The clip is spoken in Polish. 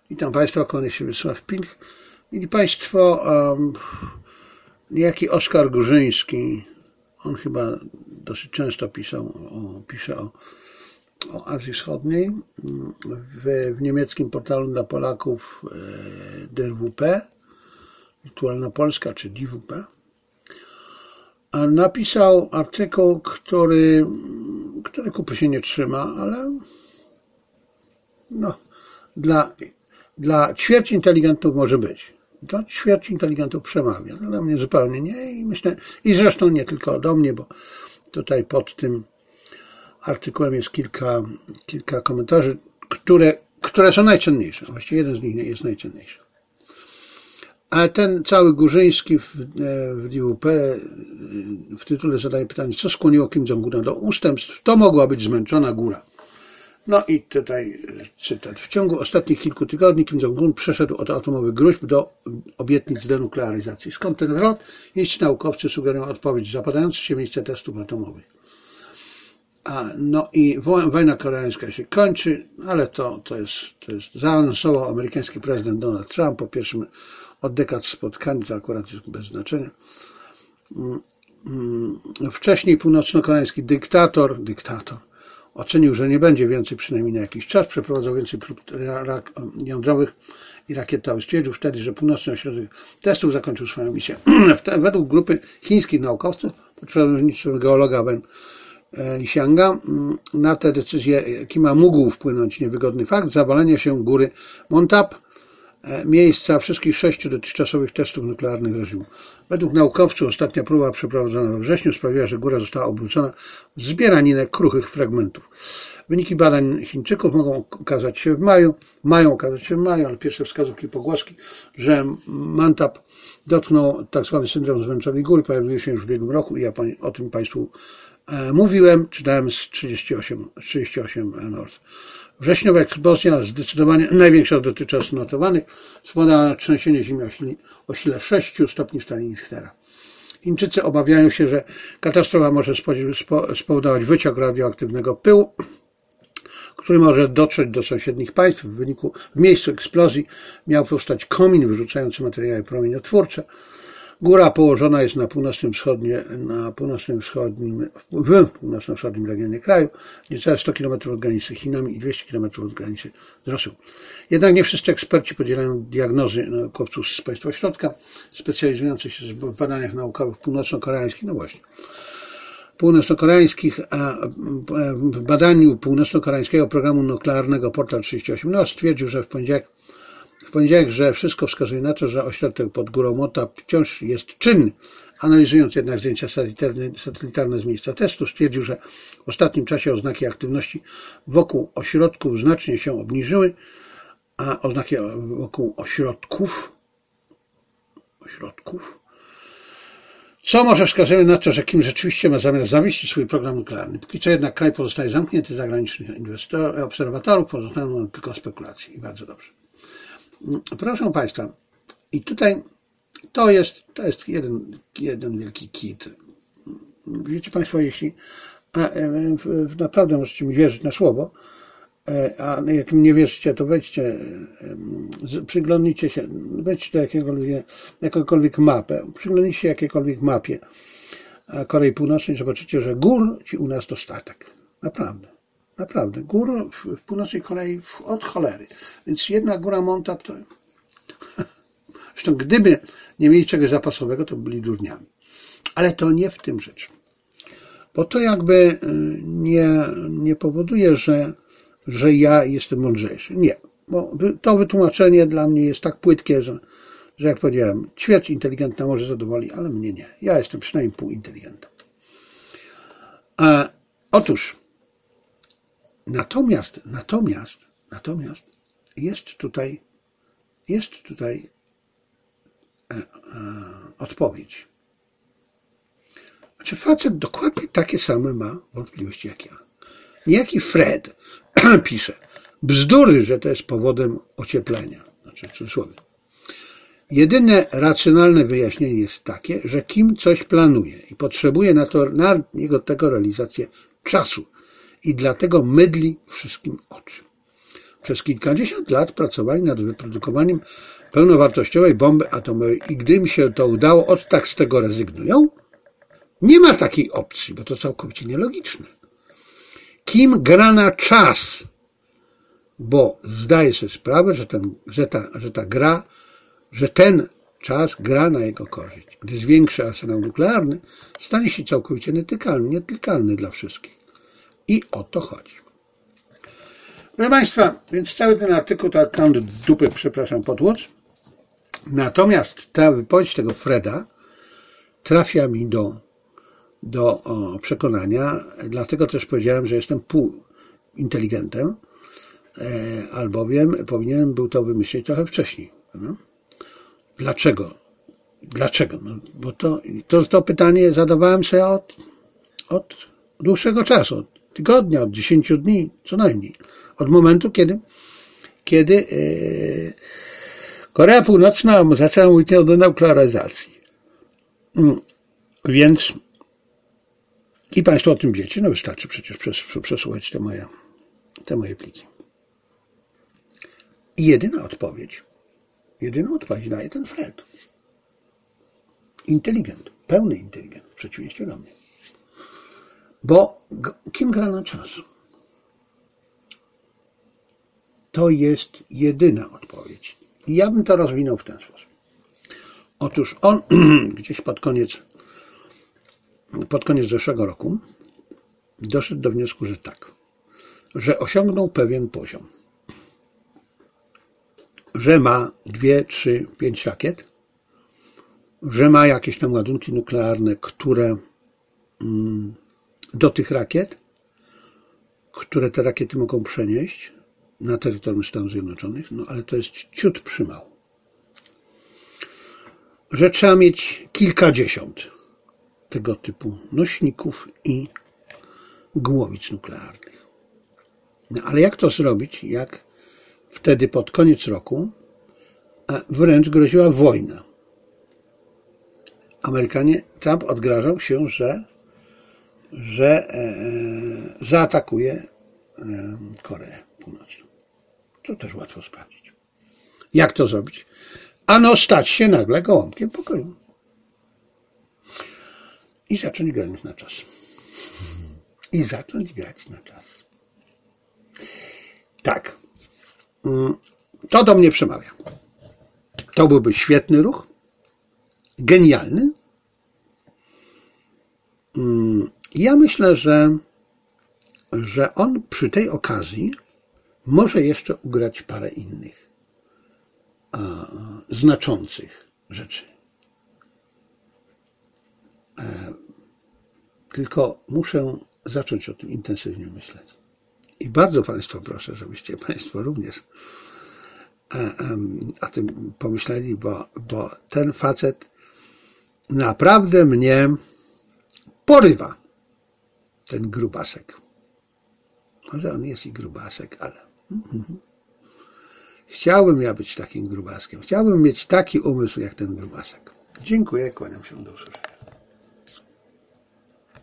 Witam Państwa, kłania się Wiesław Pink. Mieli Państwo, niejaki Oskar Górzyński, on chyba dosyć często pisze o Azji Wschodniej w niemieckim portalu dla Polaków DWP, Wirtualna Polska czy DWP. A napisał artykuł, który kupy się nie trzyma, ale dla ćwierć inteligentów może być. To ćwierć inteligentów przemawia. Dla mnie zupełnie nie i myślę, i zresztą nie tylko do mnie, bo tutaj pod tym artykułem jest kilka komentarzy, które są najcenniejsze. Właściwie jeden z nich jest najcenniejszy. A ten cały Górzyński w DWP w tytule zadaje pytanie, co skłoniło Kim Jong-una do ustępstw? To mogła być zmęczona góra. No i tutaj cytat. W ciągu ostatnich kilku tygodni Kim Jong-un przeszedł od atomowych gruźb do obietnic denuklearyzacji. Skąd ten wrot? Jeśli naukowcy sugerują odpowiedź, zapadające się miejsce testów atomowych. No i wojna koreańska się kończy, ale to jest zaanonsował amerykański prezydent Donald Trump po pierwszym od dekad spotkaniu, to akurat jest bez znaczenia. Wcześniej północno-koreański dyktator ocenił, że nie będzie więcej przynajmniej na jakiś czas, przeprowadzał więcej prób jądrowych i rakietowych. Stwierdził wtedy, że północny ośrodek testów zakończył swoją misję. Według grupy chińskich naukowców pod przewodnictwem geologa Ben Lixianga na tę decyzję Kima mógł wpłynąć niewygodny fakt zawalenia się góry Montap, miejsca wszystkich 6 dotychczasowych testów nuklearnych reżimu. Według naukowców ostatnia próba przeprowadzona we wrześniu sprawiła, że góra została obrócona w zbieraninę kruchych fragmentów. Wyniki badań Chińczyków mają ukazać się w maju, ale pierwsze wskazówki, pogłoski, że Montap dotknął tzw. syndrom zmęczonej góry, pojawiły się już w ubiegłym roku i ja o tym Państwu mówiłem, czytałem z 38 North. Wrześniowa eksplozja, zdecydowanie największa dotychczas notowanych, spowodowała trzęsienie ziemi o sile 6 stopni w skali Richtera. Chińczycy obawiają się, że katastrofa może spowodować wyciek radioaktywnego pyłu, który może dotrzeć do sąsiednich państw. W miejscu eksplozji miał powstać komin wyrzucający materiały promieniotwórcze. Góra położona jest w północno-wschodnim regionie kraju, niecałe 100 km od granicy z Chinami i 200 km od granicy z Rosją. Jednak nie wszyscy eksperci podzielają diagnozy naukowców z państwa środka, specjalizujących się w badaniach naukowych północno-koreańskich. No właśnie. W badaniu północno-koreańskiego programu nuklearnego Portal 38 North stwierdził, że w poniedziałek, że wszystko wskazuje na to, że ośrodek pod górą Montap wciąż jest czynny. Analizując jednak zdjęcia satelitarne z miejsca testu, stwierdził, że w ostatnim czasie oznaki aktywności wokół ośrodków znacznie się obniżyły, a oznaki wokół ośrodków, co może wskazuje na to, że Kim rzeczywiście ma zamiar zawiesić swój program nuklearny. Póki co jednak kraj pozostaje zamknięty zagranicznych obserwatorów, pozostają tylko spekulacje i bardzo dobrze. Proszę Państwa, i tutaj to jest jeden wielki kit. Wiecie Państwo, jeśli naprawdę możecie mi wierzyć na słowo, a jak mi nie wierzycie, to przyglądnijcie się, wejdźcie do jakąkolwiek mapę, przyglądnijcie się jakiejkolwiek mapie Korei Północnej, zobaczycie, że gór ci u nas dostatek. Naprawdę. Gór w północnej Korei od cholery. Więc jedna góra Montap to... Zresztą gdyby nie mieli czegoś zapasowego, to byli durniami. Ale to nie w tym rzecz. Bo to jakby nie powoduje, że ja jestem mądrzejszy. Nie. Bo to wytłumaczenie dla mnie jest tak płytkie, że jak powiedziałem, ćwierć inteligentna może zadowoli, ale mnie nie. Ja jestem przynajmniej pół inteligenta. Otóż Natomiast jest tutaj odpowiedź. Znaczy facet dokładnie takie same ma wątpliwości jak ja. Niejaki Fred pisze, bzdury, że to jest powodem ocieplenia. Znaczy w cudzysłowie. Jedyne racjonalne wyjaśnienie jest takie, że Kim coś planuje i potrzebuje na tego realizację czasu. I dlatego mydli wszystkim oczy. przez kilkadziesiąt lat pracowali nad wyprodukowaniem pełnowartościowej bomby atomowej i gdy im się to udało, od tak z tego rezygnują? Nie ma takiej opcji, bo to całkowicie nielogiczne. Kim gra na czas? Bo zdaje sobie sprawę, że ten czas gra na jego korzyść. Gdy zwiększy arsenał nuklearny, stanie się całkowicie nietykalny dla wszystkich. I o to chodzi. Proszę Państwa, więc cały ten artykuł to kąt dupy, przepraszam, potłuc. Natomiast ta wypowiedź tego Freda trafia mi do przekonania, dlatego też powiedziałem, że jestem półinteligentem, albowiem powinienem był to wymyślić trochę wcześniej. No. Dlaczego? No, bo to pytanie zadawałem sobie od dłuższego czasu, od tygodnia, od 10 dni, co najmniej. Od momentu, kiedy Korea Północna zaczęła mówić o denuklearyzacji. Więc i Państwo o tym wiecie, no wystarczy przecież przesłuchać te moje pliki. I jedyną odpowiedź daje ten Fred. Inteligent, pełny inteligent, w przeciwieństwie do mnie. Bo kim gra na czas? To jest jedyna odpowiedź. I ja bym to rozwinął w ten sposób. Otóż on gdzieś pod koniec zeszłego roku doszedł do wniosku, że tak, że osiągnął pewien poziom, że ma 2, 3, 5 rakiet, że ma jakieś tam ładunki nuklearne, które do tych rakiet, które te rakiety mogą przenieść na terytorium Stanów Zjednoczonych, no ale to jest ciut przymało. Że trzeba mieć kilkadziesiąt tego typu nośników i głowic nuklearnych. No ale jak to zrobić, jak wtedy pod koniec roku wręcz groziła wojna? Trump odgrażał się, że zaatakuje Koreę Północną. To też łatwo sprawdzić. Jak to zrobić? Ano stać się nagle gołąbkiem pokoju. I zacząć grać na czas. Tak. To do mnie przemawia. To byłby świetny ruch. Genialny. Ja myślę, że on przy tej okazji może jeszcze ugrać parę innych znaczących rzeczy. Tylko muszę zacząć o tym intensywnie myśleć. I bardzo Państwa proszę, żebyście Państwo również o tym pomyśleli, bo ten facet naprawdę mnie porywa. Ten grubasek. Może on jest i grubasek, ale chciałbym ja być takim grubaskiem. Chciałbym mieć taki umysł jak ten grubasek. Dziękuję, kłaniam się do usłyszenia.